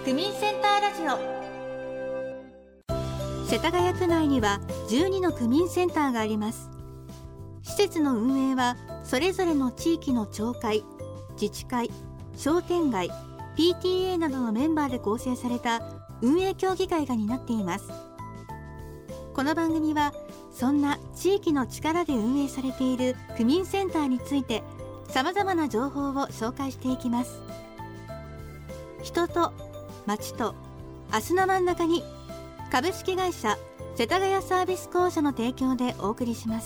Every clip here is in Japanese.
区民センターラジオ。世田谷区内には12の区民センターがあります。施設の運営はそれぞれの地域の町会、自治会、商店街、PTA などのメンバーで構成された運営協議会が担っています。この番組はそんな地域の力で運営されている区民センターについてさまざまな情報を紹介していきます。人と町と明日の真ん中に、株式会社世田谷サービス公社の提供でお送りします。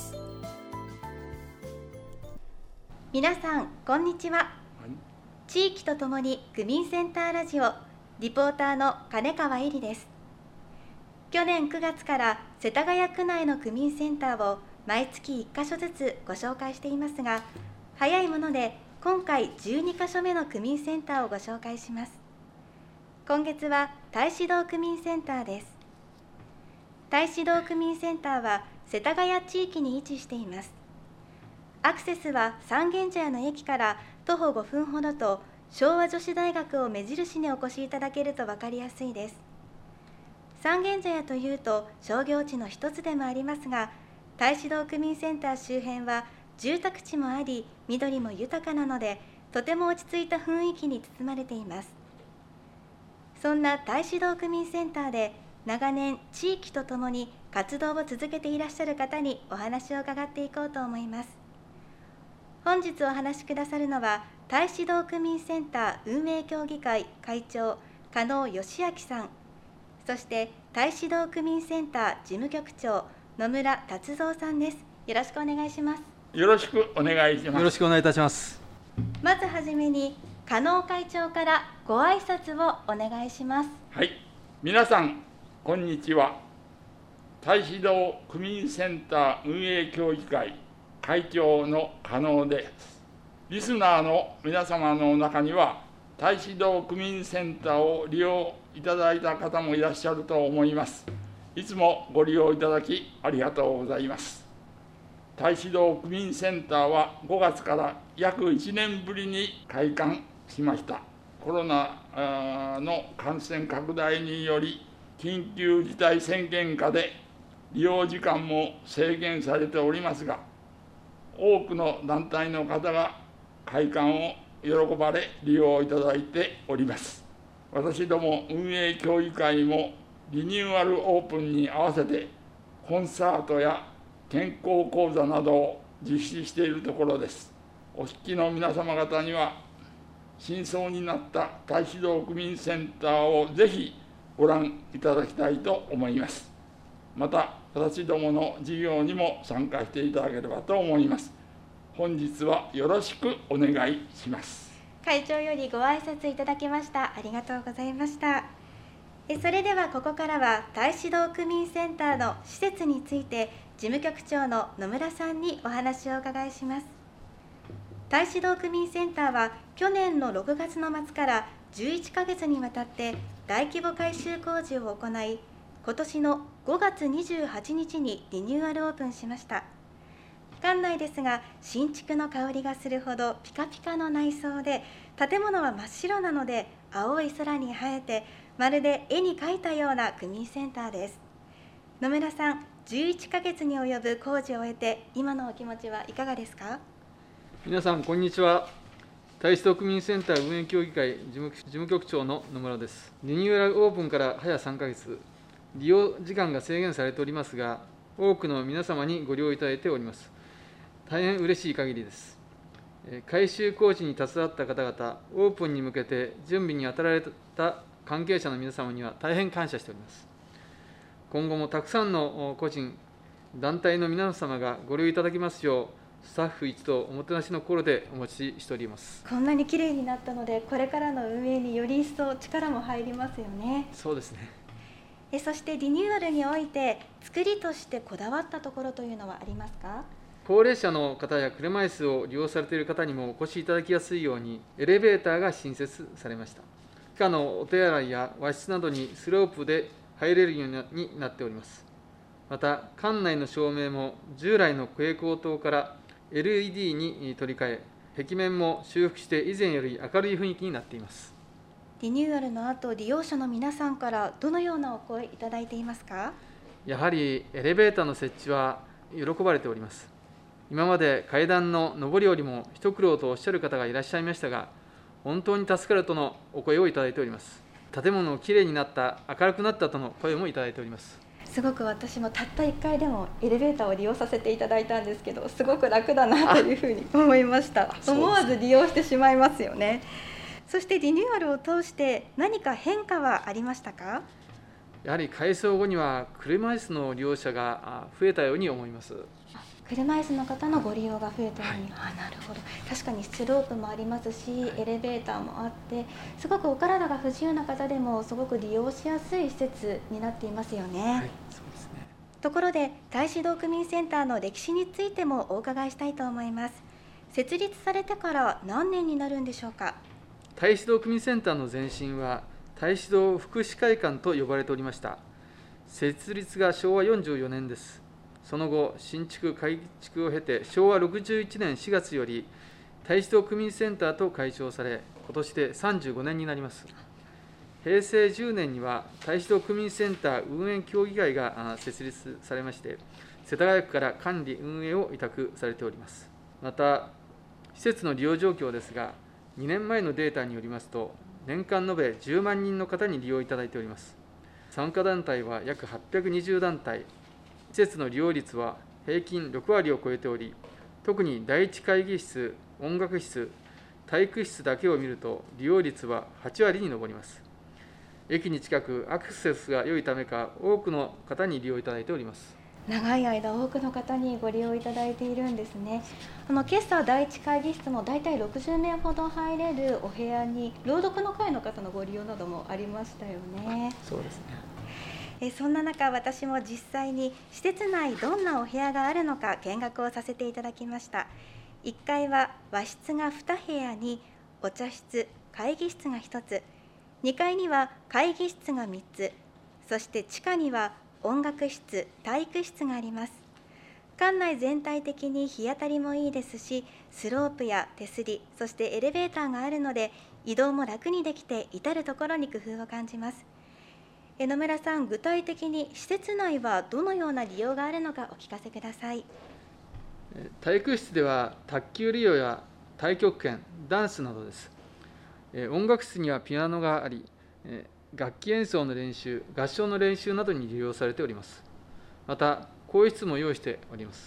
皆さんこんにちは、地域とともに区民センターラジオリポーターの金川絵里です。去年9月から世田谷区内の区民センターを毎月1カ所ずつご紹介していますが、早いもので今回12カ所目の区民センターをご紹介します。今月は太子堂区民センターです。太子堂区民センターは世田谷地域に位置しています。アクセスは三軒茶屋の駅から徒歩5分ほどと、昭和女子大学を目印にお越しいただけると分かりやすいです。三軒茶屋というと商業地の一つでもありますが、太子堂区民センター周辺は住宅地もあり、緑も豊かなので、とても落ち着いた雰囲気に包まれています。そんな太子堂区民センターで長年地域とともに活動を続けていらっしゃる方にお話を伺っていこうと思います。本日お話しくださるのは、太子堂区民センター運営協議会会長加納義明さん、そして太子堂区民センター事務局長野村達三さんです。よろしくお願いします。 よろしくお願いします。 よろしくお願いいたします。 まずはじめに加納会長からご挨拶をお願いします。 はい、皆さんこんにちは。太子堂区民センター運営協議会会長の加納です。リスナーの皆様の中には太子堂区民センターを利用いただいた方もいらっしゃると思います。いつもご利用いただきありがとうございます。太子堂区民センターは5月から約1年ぶりに開館しました。コロナの感染拡大により緊急事態宣言下で利用時間も制限されておりますが、多くの団体の方が開館を喜ばれ利用いただいております。私ども運営協議会もリニューアルオープンに合わせてコンサートや健康講座などを実施しているところです。お聞きの皆様方には新装になった太子堂区民センターをぜひご覧いただきたいと思います。また私どもの事業にも参加していただければと思います。本日はよろしくお願いします。 会長よりご挨拶いただきました。ありがとうございました。それではここからは太子堂区民センターの施設について事務局長の野村さんにお話をお伺いします。太子堂区民センターは去年の6月の末から11ヶ月にわたって大規模改修工事を行い、今年の5月28日にリニューアルオープンしました。館内ですが新築の香りがするほどピカピカの内装で、建物は真っ白なので青い空に映えて、まるで絵に描いたような区民センターです。野村さん、11ヶ月に及ぶ工事を終えて今のお気持ちはいかがですか？ 皆さんこんにちは。太子堂区民センター運営協議会事務局長の野村です。リニューアルオープンから早3ヶ月、利用時間が制限されておりますが、多くの皆様にご利用いただいております。大変嬉しい限りです。改修工事に携わった方々、オープンに向けて準備に当たられた関係者の皆様には大変感謝しております。今後もたくさんの個人、団体の皆様がご利用いただきますよう、スタッフ一同おもてなしの心でお待ちしております。 こんなに綺麗になったので、これからの運営により一層力も入りますよね。 そうですね。 そしてリニューアルにおいて作りとしてこだわったところというのはありますか？ 高齢者の方や車椅子を利用されている方にもお越しいただきやすいように、エレベーターが新設されました。地下のお手洗いや和室などにスロープで入れるようになっております。また、館内の照明も従来の蛍光灯から LED に取り替え、壁面も修復して以前より明るい雰囲気になっています。 リニューアルの後、利用者の皆さんからどのようなお声いただいていますか？ やはりエレベーターの設置は喜ばれております。今まで階段の上り下りも一苦労とおっしゃる方がいらっしゃいましたが、本当に助かるとのお声をいただいております。建物をきれいになった、明るくなったとの声もいただいております。 すごく私もたった1回でもエレベーターを利用させていただいたんですけど、すごく楽だなというふうに思いました。思わず利用してしまいますよね。そしてリニューアルを通して何か変化はありましたか？ やはり改装後には車椅子の利用者が増えたように思います。 車椅子の方のご利用が増えたように、なるほど。確かにスロープもありますし、エレベーターもあって、すごくお体が不自由な方でもすごく利用しやすい施設になっていますよね。 はい、そうですね。 ところで、太子堂区民センターの歴史についてもお伺いしたいと思います。設立されてから何年になるんでしょうか？ 太子堂区民センターの前身は太子堂福祉会館と呼ばれておりました。設立が昭和44年です。その後、新築・改築を経て、昭和61年4月より太子堂区民センターと改称され、今年で35年になります。平成10年には太子堂区民センター運営協議会が設立されまして、世田谷区から管理・運営を委託されております。また、施設の利用状況ですが、2年前のデータによりますと、年間延べ10万人の方に利用いただいております。参加団体は約820団体、施設の利用率は平均6割を超えており、特に第一会議室、音楽室、体育室だけを見ると、利用率は8割に上ります。駅に近く、アクセスが良いためか、多くの方に利用いただいております。 長い間、多くの方にご利用いただいているんですね。今朝、第一会議室も大体60名ほど入れるお部屋に、朗読の会の方のご利用などもありましたよね。 そうですね。 そんな中、私も実際に施設内どんなお部屋があるのか見学をさせていただきました。1階は和室が2部屋にお茶室、会議室が1つ、2階には会議室が3つ、そして地下には音楽室、体育室があります。館内全体的に日当たりもいいですし、スロープや手すり、そしてエレベーターがあるので移動も楽にできて、至るところに工夫を感じます。野村さん、具体的に施設内はどのような利用があるのかお聞かせください。 体育室では卓球利用や太極拳、ダンスなどです。音楽室にはピアノがあり、楽器演奏の練習、合唱の練習などに利用されております。また、更衣室も用意しております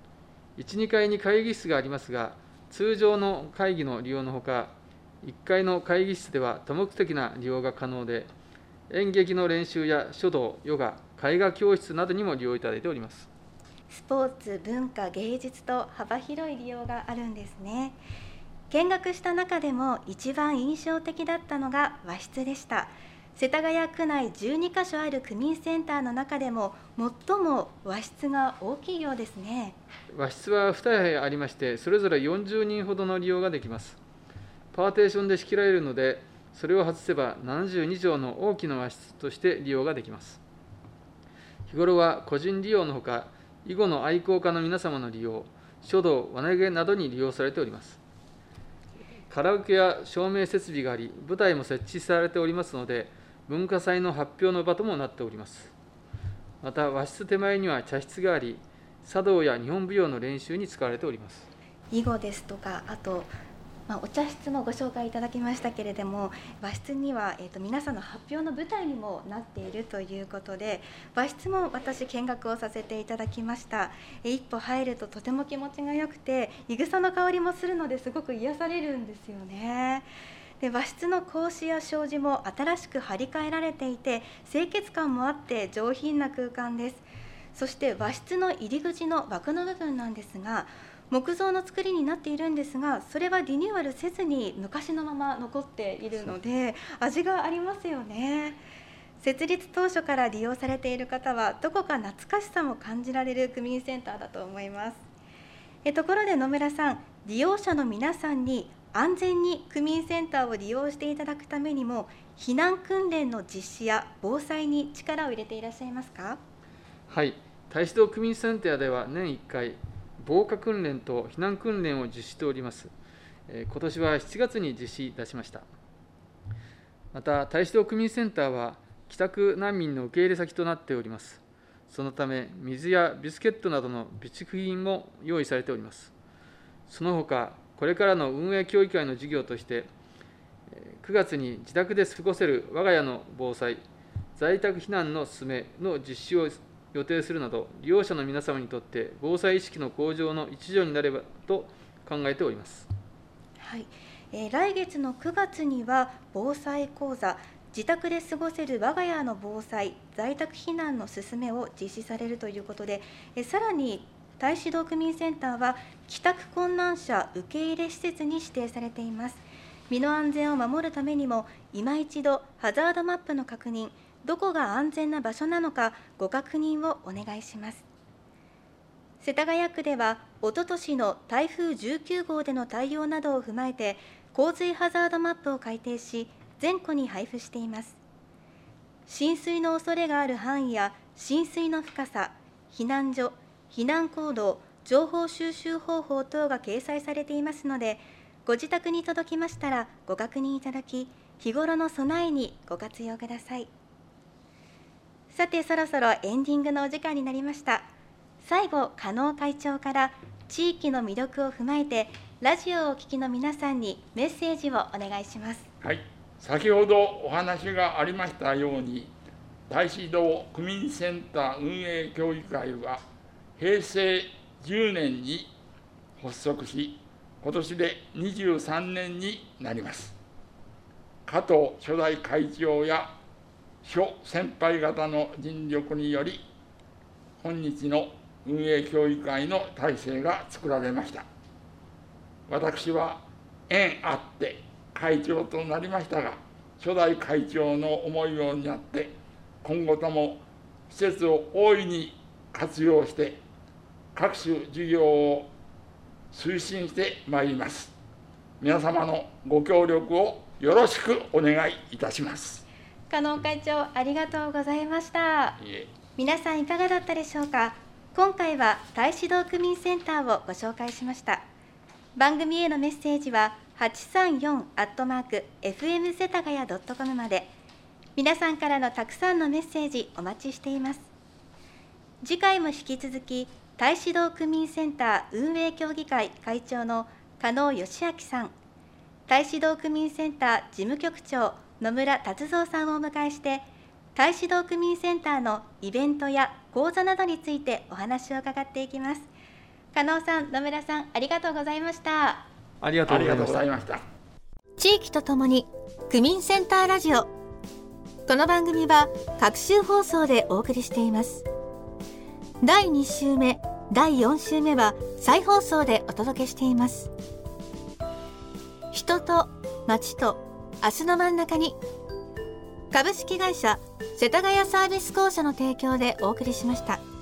。1、2階に会議室がありますが、通常の会議の利用のほか、1階の会議室では多目的な利用が可能で、演劇の練習や書道、ヨガ、絵画教室などにも利用いただいております。 スポーツ、文化、芸術と幅広い利用があるんですね。見学した中でも一番印象的だったのが和室でした。世田谷区内12カ所ある区民センターの中でも最も和室が大きいようですね。 和室は2部屋ありまして、それぞれ40人ほどの利用ができます。パーテーションで仕切られるので、それを外せば72畳の大きな和室として利用ができます。日頃は個人利用のほか、囲碁の愛好家の皆様の利用、書道、輪投げなどに利用されております。カラオケや照明設備があり、舞台も設置されておりますので、文化祭の発表の場ともなっております。また、和室手前には茶室があり、茶道や日本舞踊の練習に使われております。 囲碁ですとか、あとお茶室もご紹介いただきましたけれども、和室には、皆さんの発表の舞台にもなっているということで、和室も私見学をさせていただきました。一歩入るととても気持ちがよくて、いぐさの香りもするのですごく癒されるんですよね。で、和室の格子や障子も新しく張り替えられていて、清潔感もあって上品な空間です。そして和室の入り口の枠の部分なんですが、木造の作りになっているんですが、それはリニューアルせずに昔のまま残っているので、味がありますよね。設立当初から利用されている方は、どこか懐かしさも感じられる区民センターだと思います。ところで野村さん、利用者の皆さんに安全に区民センターを利用していただくためにも、避難訓練の実施や防災に力を入れていらっしゃいますか？ はい、太子堂区民センターでは年1回、防火訓練と避難訓練を実施しております。今年は7月に実施いたしました。 また、太子堂区民センターは、帰宅難民の受け入れ先となっております。そのため、水やビスケットなどの備蓄品も用意されております。そのほか、これからの運営協議会の事業として、9月に自宅で過ごせる我が家の防災、在宅避難の勧めの実施を予定するなど、利用者の皆様にとって防災意識の向上の一助になればと考えております。 はい、来月の9月には防災講座、自宅で過ごせる我が家の防災、在宅避難の勧めを実施されるということで、さらに太子堂区民センターは帰宅困難者受け入れ施設に指定されています。身の安全を守るためにも、今一度ハザードマップの確認、どこが安全な場所なのかご確認をお願いします。世田谷区では、おととしの台風19号での対応などを踏まえて、洪水ハザードマップを改定し、全戸に配布しています。浸水の恐れがある範囲や浸水の深さ、避難所、避難行動、情報収集方法等が掲載されていますので、ご自宅に届きましたらご確認いただき、日頃の備えにご活用ください。さて、そろそろエンディングのお時間になりました。最後、加納会長から地域の魅力を踏まえて、ラジオをお聞きの皆さんにメッセージをお願いします。 はい、先ほどお話がありましたように、太子堂区民センター運営協議会は平成10年に発足し、今年で23年になります。加藤初代会長や諸先輩方の尽力により、本日の運営協議会の体制が作られました。私は縁あって会長となりましたが、初代会長の思いようになって、今後とも施設を大いに活用して、各種事業を推進してまいります。皆様のご協力をよろしくお願いいたします。 加納会長、ありがとうございました。皆さんいかがだったでしょうか。今回は太子堂区民センターをご紹介しました。番組へのメッセージは 834@fm 世田谷.com まで。皆さんからのたくさんのメッセージお待ちしています。次回も引き続き、太子堂区民センター運営協議会会長の加納義明さん、太子堂区民センター事務局長野村達三さんをお迎えして、太子堂区民センターのイベントや講座などについてお話を伺っていきます。加納さん、野村さん、ありがとうございました。 ありがとうございました。 地域とともに区民センターラジオ。この番組は各週放送でお送りしています。第2週目、第4週目は再放送でお届けしています。人と街と明日の真ん中に、株式会社世田谷サービス公社の提供でお送りしました。